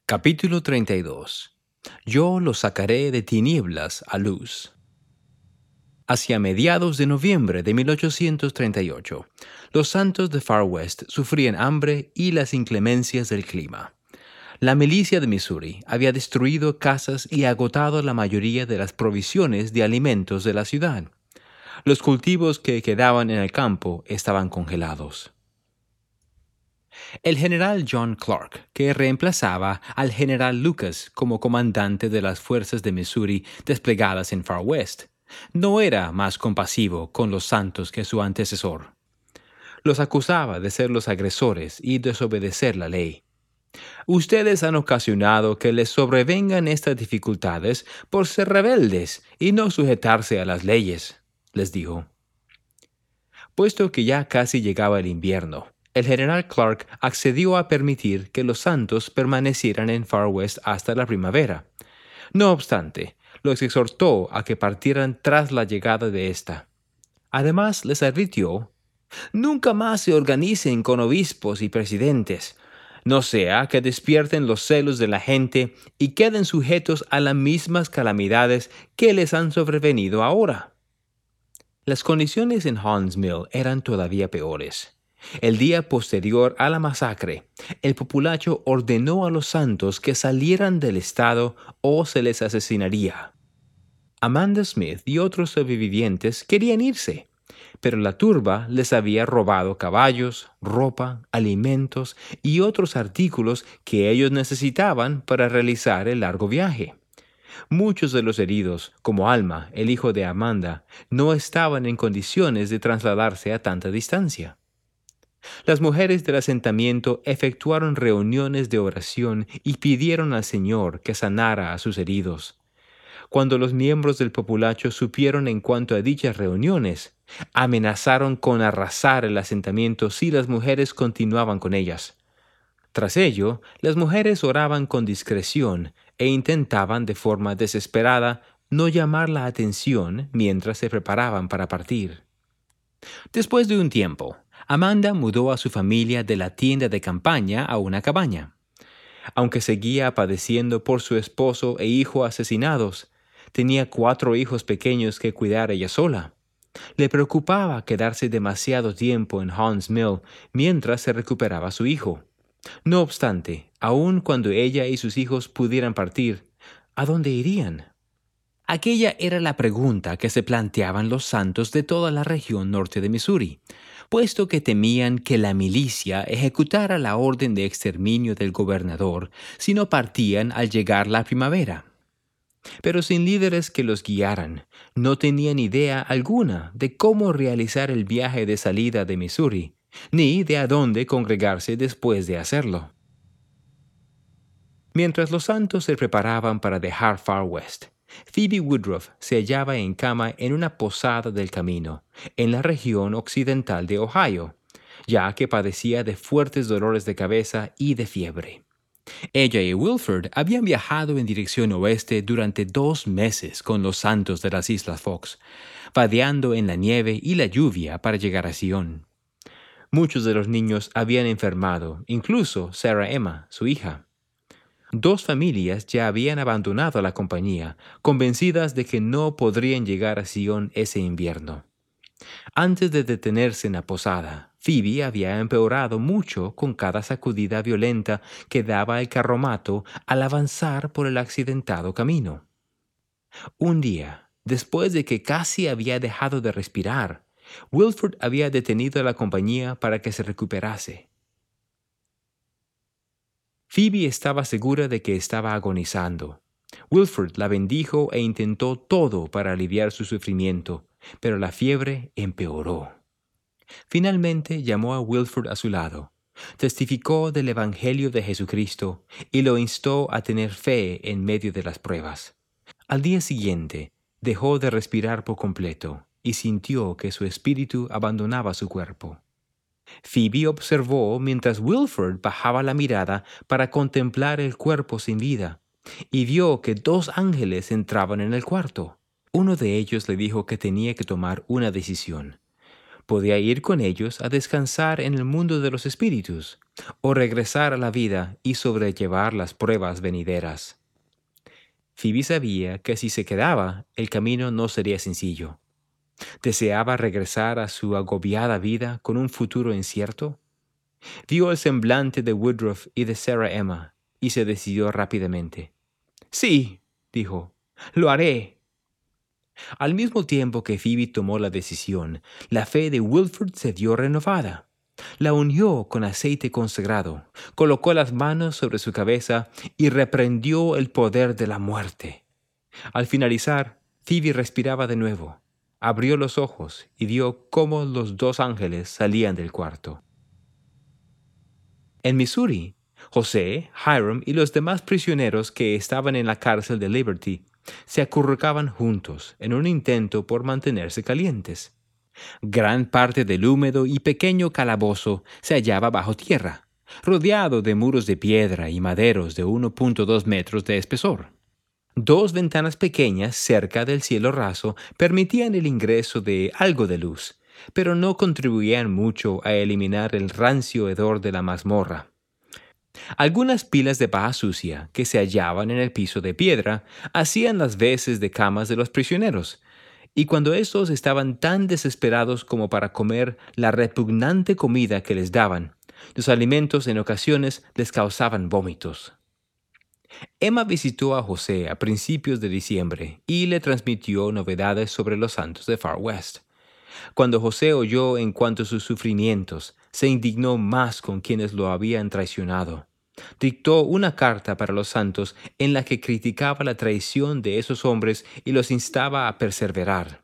Capítulo 32. Yo los sacaré de tinieblas a luz. Hacia mediados de noviembre de 1838, los santos de Far West sufrían hambre y las inclemencias del clima. La milicia de Missouri había destruido casas y agotado la mayoría de las provisiones de alimentos de la ciudad. Los cultivos que quedaban en el campo estaban congelados. El general John Clark, que reemplazaba al general Lucas como comandante de las fuerzas de Missouri desplegadas en Far West, no era más compasivo con los santos que su antecesor. Los acusaba de ser los agresores y desobedecer la ley. Ustedes han ocasionado que les sobrevengan estas dificultades por ser rebeldes y no sujetarse a las leyes, les dijo. Puesto que ya casi llegaba el invierno, el general Clark accedió a permitir que los santos permanecieran en Far West hasta la primavera. No obstante, los exhortó a que partieran tras la llegada de esta. Además, les advirtió: «Nunca más se organicen con obispos y presidentes, no sea que despierten los celos de la gente y queden sujetos a las mismas calamidades que les han sobrevenido ahora». Las condiciones en Haun's Mill eran todavía peores. El día posterior a la masacre, el populacho ordenó a los santos que salieran del estado o se les asesinaría. Amanda Smith y otros sobrevivientes querían irse, pero la turba les había robado caballos, ropa, alimentos y otros artículos que ellos necesitaban para realizar el largo viaje. Muchos de los heridos, como Alma, el hijo de Amanda, no estaban en condiciones de trasladarse a tanta distancia. Las mujeres del asentamiento efectuaron reuniones de oración y pidieron al Señor que sanara a sus heridos. Cuando los miembros del populacho supieron en cuanto a dichas reuniones, amenazaron con arrasar el asentamiento si las mujeres continuaban con ellas. Tras ello, las mujeres oraban con discreción e intentaban de forma desesperada no llamar la atención mientras se preparaban para partir. Después de un tiempo, Amanda mudó a su familia de la tienda de campaña a una cabaña. Aunque seguía padeciendo por su esposo e hijo asesinados, tenía 4 hijos pequeños que cuidar ella sola. Le preocupaba quedarse demasiado tiempo en Haun's Mill mientras se recuperaba su hijo. No obstante, aun cuando ella y sus hijos pudieran partir, ¿a dónde irían? Aquella era la pregunta que se planteaban los santos de toda la región norte de Missouri, puesto que temían que la milicia ejecutara la orden de exterminio del gobernador si no partían al llegar la primavera. Pero sin líderes que los guiaran, no tenían idea alguna de cómo realizar el viaje de salida de Missouri, ni de a dónde congregarse después de hacerlo. Mientras los santos se preparaban para dejar Far West, Phoebe Woodruff se hallaba en cama en una posada del camino, en la región occidental de Ohio, ya que padecía de fuertes dolores de cabeza y de fiebre. Ella y Wilford habían viajado en dirección oeste durante 2 meses con los santos de las Islas Fox, vadeando en la nieve y la lluvia para llegar a Sion. Muchos de los niños habían enfermado, incluso Sarah Emma, su hija. 2 familias ya habían abandonado la compañía, convencidas de que no podrían llegar a Sion ese invierno. Antes de detenerse en la posada, Phoebe había empeorado mucho con cada sacudida violenta que daba el carromato al avanzar por el accidentado camino. Un día, después de que casi había dejado de respirar, Wilford había detenido a la compañía para que se recuperase. Phoebe estaba segura de que estaba agonizando. Wilford la bendijo e intentó todo para aliviar su sufrimiento, pero la fiebre empeoró. Finalmente llamó a Wilford a su lado, testificó del Evangelio de Jesucristo y lo instó a tener fe en medio de las pruebas. Al día siguiente, dejó de respirar por completo y sintió que su espíritu abandonaba su cuerpo. Phoebe observó mientras Wilford bajaba la mirada para contemplar el cuerpo sin vida, y vio que 2 ángeles entraban en el cuarto. Uno de ellos le dijo que tenía que tomar una decisión. Podía ir con ellos a descansar en el mundo de los espíritus, o regresar a la vida y sobrellevar las pruebas venideras. Phoebe sabía que si se quedaba, el camino no sería sencillo. ¿Deseaba regresar a su agobiada vida con un futuro incierto? Vio el semblante de Woodruff y de Sarah Emma y se decidió rápidamente. Sí, dijo, lo haré. Al mismo tiempo que Phoebe tomó la decisión, la fe de Wilford se dio renovada. La unió con aceite consagrado, colocó las manos sobre su cabeza y reprendió el poder de la muerte. Al finalizar, Phoebe respiraba de nuevo, abrió los ojos y vio cómo los dos ángeles salían del cuarto. En Missouri, José, Hiram y los demás prisioneros que estaban en la cárcel de Liberty se acurrucaban juntos en un intento por mantenerse calientes. Gran parte del húmedo y pequeño calabozo se hallaba bajo tierra, rodeado de muros de piedra y maderos de 1.2 metros de espesor. Dos ventanas pequeñas cerca del cielo raso permitían el ingreso de algo de luz, pero no contribuían mucho a eliminar el rancio hedor de la mazmorra. Algunas pilas de paja sucia que se hallaban en el piso de piedra hacían las veces de camas de los prisioneros, y cuando estos estaban tan desesperados como para comer la repugnante comida que les daban, los alimentos en ocasiones les causaban vómitos. Emma visitó a José a principios de diciembre y le transmitió novedades sobre los santos de Far West. Cuando José oyó en cuanto a sus sufrimientos, se indignó más con quienes lo habían traicionado. Dictó una carta para los santos en la que criticaba la traición de esos hombres y los instaba a perseverar.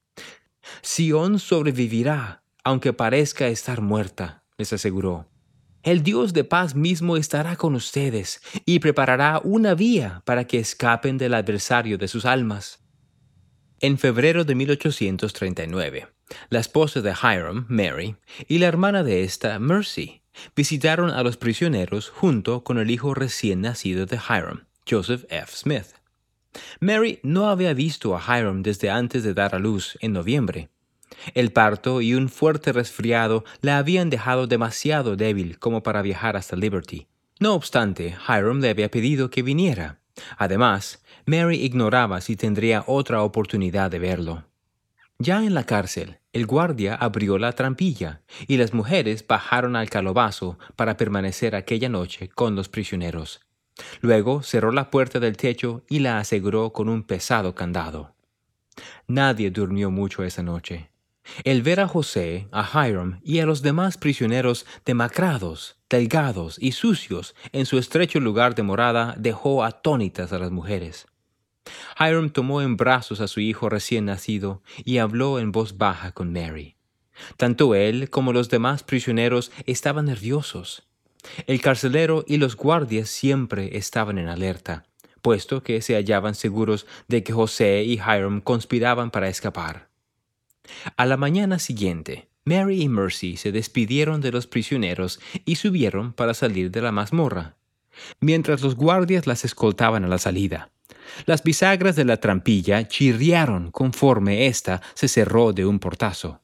Sión sobrevivirá, aunque parezca estar muerta, les aseguró. El Dios de paz mismo estará con ustedes y preparará una vía para que escapen del adversario de sus almas. En febrero de 1839, la esposa de Hiram, Mary, y la hermana de ésta, Mercy, visitaron a los prisioneros junto con el hijo recién nacido de Hiram, Joseph F. Smith. Mary no había visto a Hiram desde antes de dar a luz en noviembre. El parto y un fuerte resfriado la habían dejado demasiado débil como para viajar hasta Liberty. No obstante, Hiram le había pedido que viniera. Además, Mary ignoraba si tendría otra oportunidad de verlo. Ya en la cárcel, el guardia abrió la trampilla y las mujeres bajaron al calabozo para permanecer aquella noche con los prisioneros. Luego cerró la puerta del techo y la aseguró con un pesado candado. Nadie durmió mucho esa noche. El ver a José, a Hiram y a los demás prisioneros demacrados, delgados y sucios en su estrecho lugar de morada dejó atónitas a las mujeres. Hiram tomó en brazos a su hijo recién nacido y habló en voz baja con Mary. Tanto él como los demás prisioneros estaban nerviosos. El carcelero y los guardias siempre estaban en alerta, puesto que se hallaban seguros de que José y Hiram conspiraban para escapar. A la mañana siguiente, Mary y Mercy se despidieron de los prisioneros y subieron para salir de la mazmorra, mientras los guardias las escoltaban a la salida. Las bisagras de la trampilla chirriaron conforme ésta se cerró de un portazo.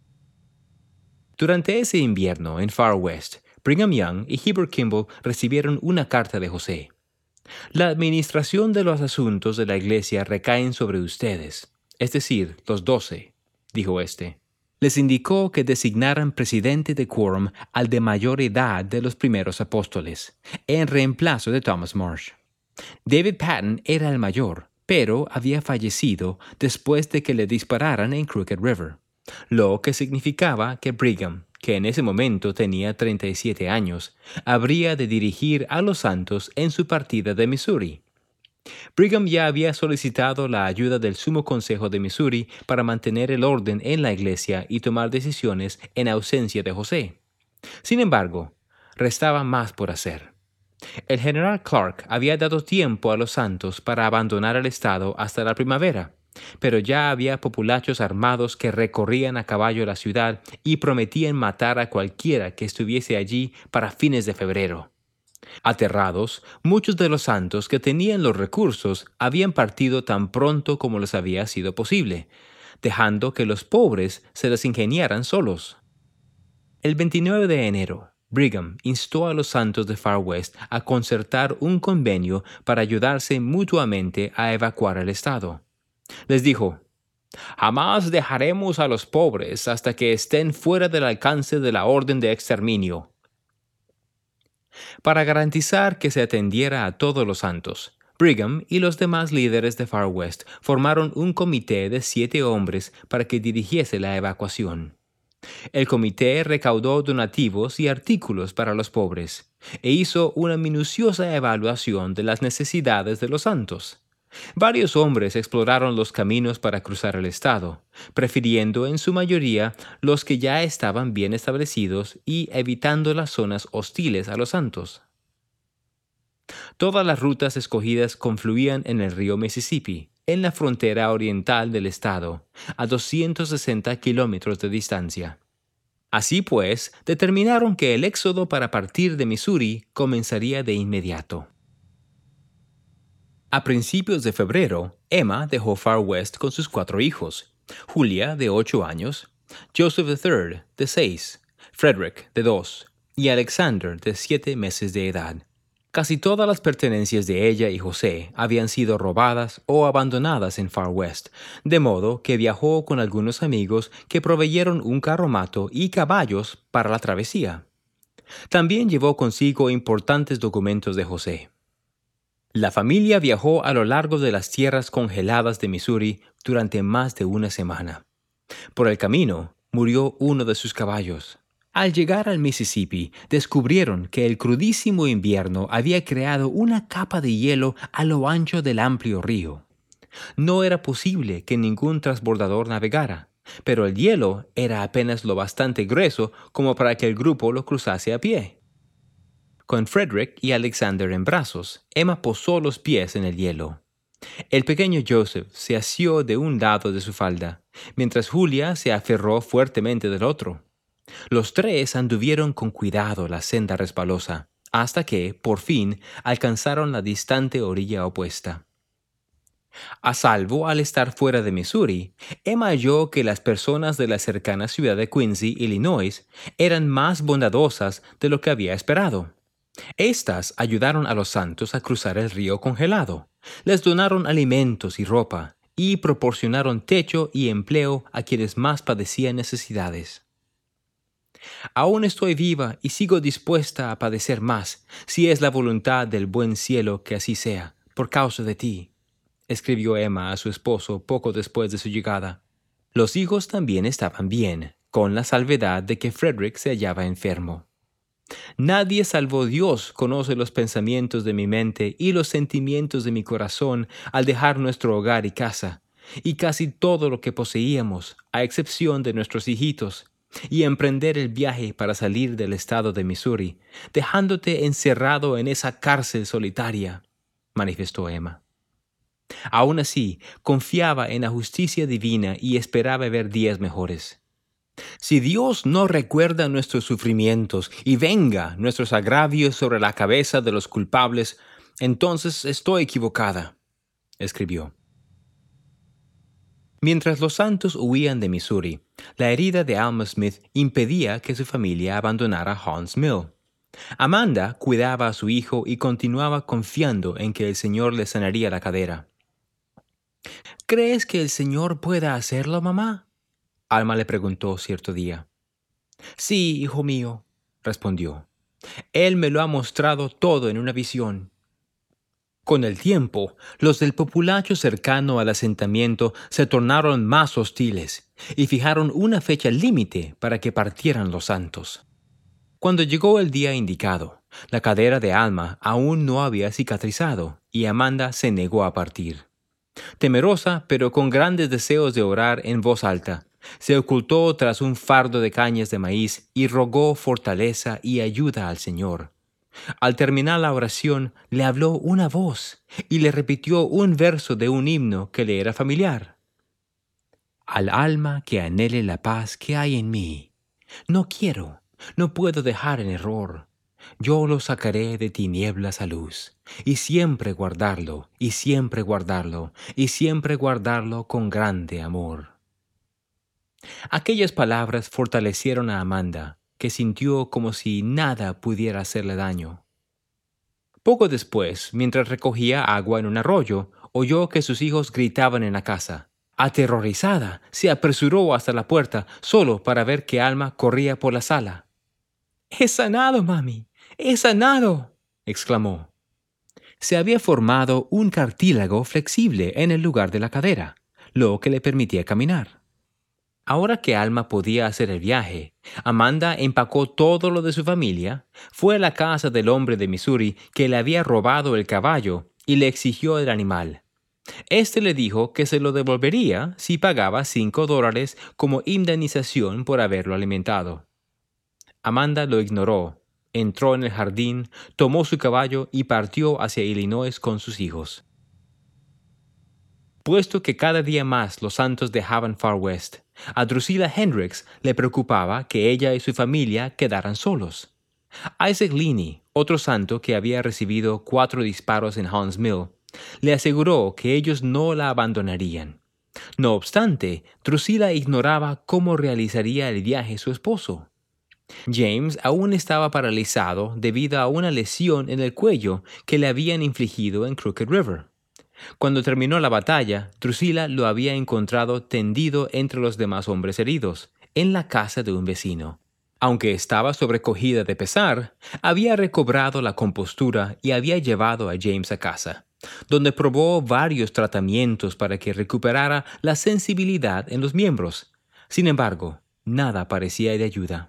Durante ese invierno en Far West, Brigham Young y Heber Kimball recibieron una carta de José. La administración de los asuntos de la iglesia recaen sobre ustedes, es decir, los 12, dijo éste. Les indicó que designaran presidente de quórum al de mayor edad de los primeros apóstoles, en reemplazo de Thomas Marsh. David Patton era el mayor, pero había fallecido después de que le dispararan en Crooked River, lo que significaba que Brigham, que en ese momento tenía 37 años, habría de dirigir a los santos en su partida de Missouri. Brigham ya había solicitado la ayuda del Sumo Consejo de Missouri para mantener el orden en la iglesia y tomar decisiones en ausencia de José. Sin embargo, restaba más por hacer. El general Clark había dado tiempo a los santos para abandonar el estado hasta la primavera, pero ya había populachos armados que recorrían a caballo la ciudad y prometían matar a cualquiera que estuviese allí para fines de febrero. Aterrados, muchos de los santos que tenían los recursos habían partido tan pronto como les había sido posible, dejando que los pobres se las ingeniaran solos. El 29 de enero, Brigham instó a los santos de Far West a concertar un convenio para ayudarse mutuamente a evacuar el estado. Les dijo: «Jamás dejaremos a los pobres hasta que estén fuera del alcance de la orden de exterminio». Para garantizar que se atendiera a todos los santos, Brigham y los demás líderes de Far West formaron un comité de 7 hombres para que dirigiese la evacuación. El comité recaudó donativos y artículos para los pobres e hizo una minuciosa evaluación de las necesidades de los santos. Varios hombres exploraron los caminos para cruzar el estado, prefiriendo en su mayoría los que ya estaban bien establecidos y evitando las zonas hostiles a los santos. Todas las rutas escogidas confluían en el río Mississippi, en la frontera oriental del estado, a 260 kilómetros de distancia. Así pues, determinaron que el éxodo para partir de Missouri comenzaría de inmediato. A principios de febrero, Emma dejó Far West con sus 4 hijos: Julia, de 8 años, Joseph III, de 6, Frederick, de 2, y Alexander, de 7 meses de edad. Casi todas las pertenencias de ella y José habían sido robadas o abandonadas en Far West, de modo que viajó con algunos amigos que proveyeron un carromato y caballos para la travesía. También llevó consigo importantes documentos de José. La familia viajó a lo largo de las tierras congeladas de Missouri durante más de una semana. Por el camino, murió uno de sus caballos. Al llegar al Mississippi, descubrieron que el crudísimo invierno había creado una capa de hielo a lo ancho del amplio río. No era posible que ningún transbordador navegara, pero el hielo era apenas lo bastante grueso como para que el grupo lo cruzase a pie. Con Frederick y Alexander en brazos, Emma posó los pies en el hielo. El pequeño Joseph se asió de un lado de su falda, mientras Julia se aferró fuertemente del otro. Los 3 anduvieron con cuidado la senda resbalosa, hasta que, por fin, alcanzaron la distante orilla opuesta. A salvo al estar fuera de Missouri, Emma halló que las personas de la cercana ciudad de Quincy, Illinois, eran más bondadosas de lo que había esperado. Estas ayudaron a los santos a cruzar el río congelado, les donaron alimentos y ropa, y proporcionaron techo y empleo a quienes más padecían necesidades. «Aún estoy viva y sigo dispuesta a padecer más, si es la voluntad del buen cielo que así sea, por causa de ti», escribió Emma a su esposo poco después de su llegada. Los hijos también estaban bien, con la salvedad de que Frederick se hallaba enfermo. «Nadie salvo Dios conoce los pensamientos de mi mente y los sentimientos de mi corazón al dejar nuestro hogar y casa, y casi todo lo que poseíamos, a excepción de nuestros hijitos, y emprender el viaje para salir del estado de Missouri, dejándote encerrado en esa cárcel solitaria», manifestó Emma. Aún así, confiaba en la justicia divina y esperaba ver días mejores. «Si Dios no recuerda nuestros sufrimientos y venga nuestros agravios sobre la cabeza de los culpables, entonces estoy equivocada», escribió. Mientras los santos huían de Missouri, la herida de Alma Smith impedía que su familia abandonara Haun's Mill. Amanda cuidaba a su hijo y continuaba confiando en que el Señor le sanaría la cadera. «¿Crees que el Señor pueda hacerlo, mamá?», Alma le preguntó cierto día. «Sí, hijo mío», respondió. «Él me lo ha mostrado todo en una visión». Con el tiempo, los del populacho cercano al asentamiento se tornaron más hostiles y fijaron una fecha límite para que partieran los santos. Cuando llegó el día indicado, la cadera de Alma aún no había cicatrizado y Amanda se negó a partir. Temerosa, pero con grandes deseos de orar en voz alta, se ocultó tras un fardo de cañas de maíz y rogó fortaleza y ayuda al Señor. Al terminar la oración, le habló una voz y le repitió un verso de un himno que le era familiar. «Al alma que anhele la paz que hay en mí, no quiero, no puedo dejar en error. Yo lo sacaré de tinieblas a luz, y siempre guardarlo, y siempre guardarlo, y siempre guardarlo con grande amor». Aquellas palabras fortalecieron a Amanda, que sintió como si nada pudiera hacerle daño. Poco después, mientras recogía agua en un arroyo, oyó que sus hijos gritaban en la casa. Aterrorizada, se apresuró hasta la puerta solo para ver que Alma corría por la sala. «¡He sanado, mami! ¡He sanado!», exclamó. Se había formado un cartílago flexible en el lugar de la cadera, lo que le permitía caminar. Ahora que Alma podía hacer el viaje, Amanda empacó todo lo de su familia, fue a la casa del hombre de Missouri que le había robado el caballo y le exigió el animal. Este le dijo que se lo devolvería si pagaba $5 como indemnización por haberlo alimentado. Amanda lo ignoró, entró en el jardín, tomó su caballo y partió hacia Illinois con sus hijos. Puesto que cada día más los santos dejaban Far West, a Drusilla Hendricks le preocupaba que ella y su familia quedaran solos. Isaac Leaney, otro santo que había recibido 4 disparos en Hunts Mill, le aseguró que ellos no la abandonarían. No obstante, Drusilla ignoraba cómo realizaría el viaje su esposo. James aún estaba paralizado debido a una lesión en el cuello que le habían infligido en Crooked River. Cuando terminó la batalla, Drusilla lo había encontrado tendido entre los demás hombres heridos, en la casa de un vecino. Aunque estaba sobrecogida de pesar, había recobrado la compostura y había llevado a James a casa, donde probó varios tratamientos para que recuperara la sensibilidad en los miembros. Sin embargo, nada parecía de ayuda.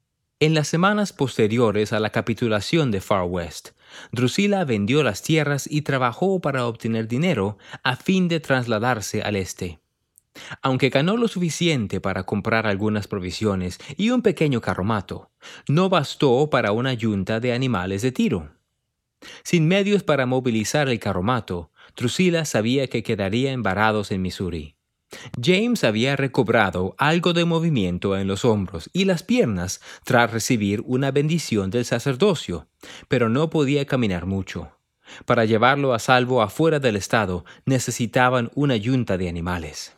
En las semanas posteriores a la capitulación de Far West, Drusilla vendió las tierras y trabajó para obtener dinero a fin de trasladarse al este. Aunque ganó lo suficiente para comprar algunas provisiones y un pequeño carromato, no bastó para una yunta de animales de tiro. Sin medios para movilizar el carromato, Drusilla sabía que quedarían varados en Missouri. James había recobrado algo de movimiento en los hombros y las piernas tras recibir una bendición del sacerdocio, pero no podía caminar mucho. Para llevarlo a salvo afuera del estado necesitaban una yunta de animales.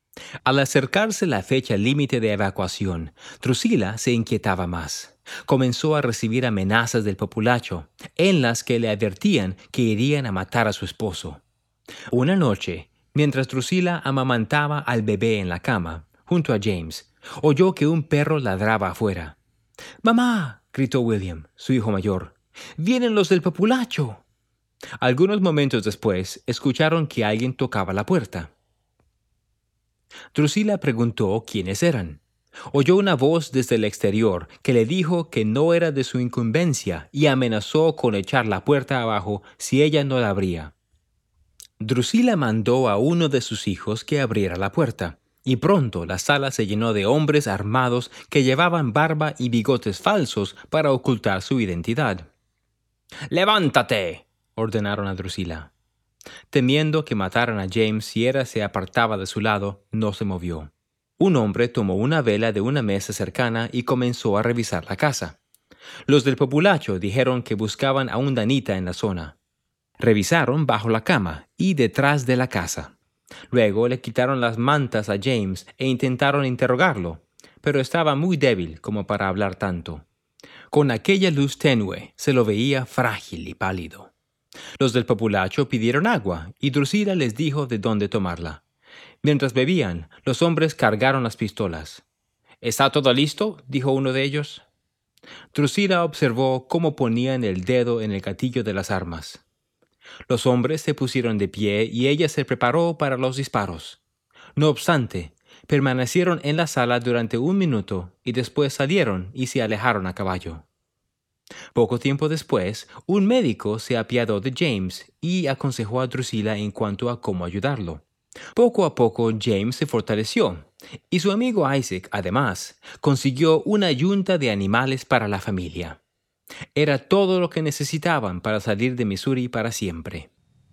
Al acercarse la fecha límite de evacuación, Drusilla se inquietaba más. Comenzó a recibir amenazas del populacho, en las que le advertían que irían a matar a su esposo. Una noche, mientras Drusilla amamantaba al bebé en la cama, junto a James, oyó que un perro ladraba afuera. «¡Mamá!», gritó William, su hijo mayor. «¡Vienen los del populacho!». Algunos momentos después, escucharon que alguien tocaba la puerta. Drusilla preguntó quiénes eran. Oyó una voz desde el exterior que le dijo que no era de su incumbencia y amenazó con echar la puerta abajo si ella no la abría. Drusilla mandó a uno de sus hijos que abriera la puerta, y pronto la sala se llenó de hombres armados que llevaban barba y bigotes falsos para ocultar su identidad. «¡Levántate!», ordenaron a Drusilla. Temiendo que mataran a James si él se apartaba de su lado, no se movió. Un hombre tomó una vela de una mesa cercana y comenzó a revisar la casa. Los del populacho dijeron que buscaban a un danita en la zona. Revisaron bajo la cama y detrás de la casa. Luego le quitaron las mantas a James e intentaron interrogarlo, pero estaba muy débil como para hablar tanto. Con aquella luz tenue se lo veía frágil y pálido. Los del populacho pidieron agua y Drusilla les dijo de dónde tomarla. Mientras bebían, los hombres cargaron las pistolas. «¿Está todo listo?», dijo uno de ellos. Drusilla observó cómo ponían el dedo en el gatillo de las armas. Los hombres se pusieron de pie y ella se preparó para los disparos. No obstante, permanecieron en la sala durante 1 minuto y después salieron y se alejaron a caballo. Poco tiempo después, un médico se apiadó de James y aconsejó a Drusilla en cuanto a cómo ayudarlo. Poco a poco James se fortaleció, y su amigo Isaac, además, consiguió una yunta de animales para la familia. Era todo lo que necesitaban para salir de Missouri para siempre.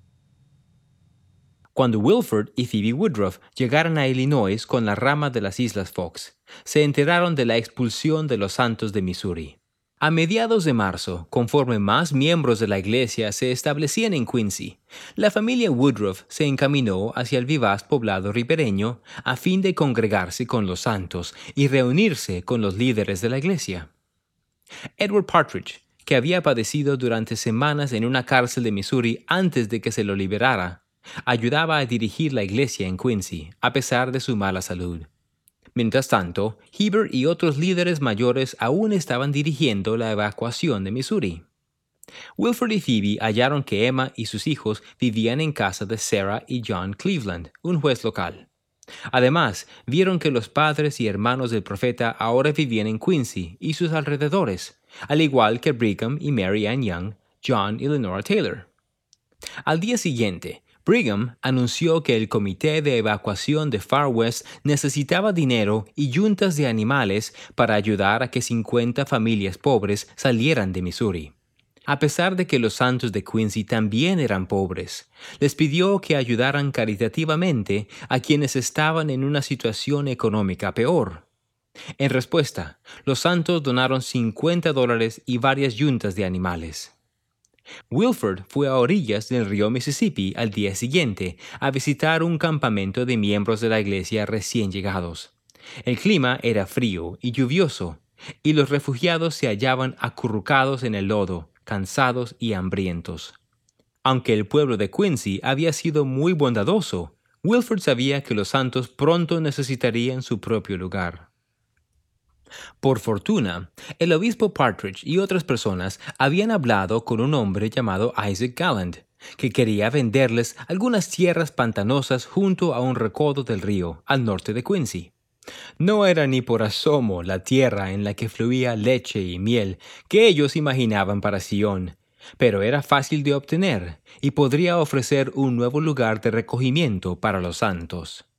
Cuando Wilford y Phoebe Woodruff llegaron a Illinois con la rama de las Islas Fox, se enteraron de la expulsión de los santos de Missouri. A mediados de marzo, conforme más miembros de la iglesia se establecían en Quincy, la familia Woodruff se encaminó hacia el vivaz poblado ribereño a fin de congregarse con los santos y reunirse con los líderes de la iglesia. Edward Partridge, que había padecido durante semanas en una cárcel de Missouri antes de que se lo liberara, ayudaba a dirigir la iglesia en Quincy, a pesar de su mala salud. Mientras tanto, Heber y otros líderes mayores aún estaban dirigiendo la evacuación de Missouri. Wilford y Phoebe hallaron que Emma y sus hijos vivían en casa de Sarah y John Cleveland, un juez local. Además, vieron que los padres y hermanos del profeta ahora vivían en Quincy y sus alrededores, al igual que Brigham y Mary Ann Young, John y Lenora Taylor. Al día siguiente, Brigham anunció que el comité de evacuación de Far West necesitaba dinero y yuntas de animales para ayudar a que 50 familias pobres salieran de Missouri. A pesar de que los santos de Quincy también eran pobres, les pidió que ayudaran caritativamente a quienes estaban en una situación económica peor. En respuesta, los santos donaron $50 y varias yuntas de animales. Wilford fue a orillas del río Mississippi al día siguiente a visitar un campamento de miembros de la iglesia recién llegados. El clima era frío y lluvioso, y los refugiados se hallaban acurrucados en el lodo, cansados y hambrientos. Aunque el pueblo de Quincy había sido muy bondadoso, Wilford sabía que los santos pronto necesitarían su propio lugar. Por fortuna, el obispo Partridge y otras personas habían hablado con un hombre llamado Isaac Galland, que quería venderles algunas tierras pantanosas junto a un recodo del río, al norte de Quincy. No era ni por asomo la tierra en la que fluía leche y miel que ellos imaginaban para Sion, pero era fácil de obtener y podría ofrecer un nuevo lugar de recogimiento para los santos.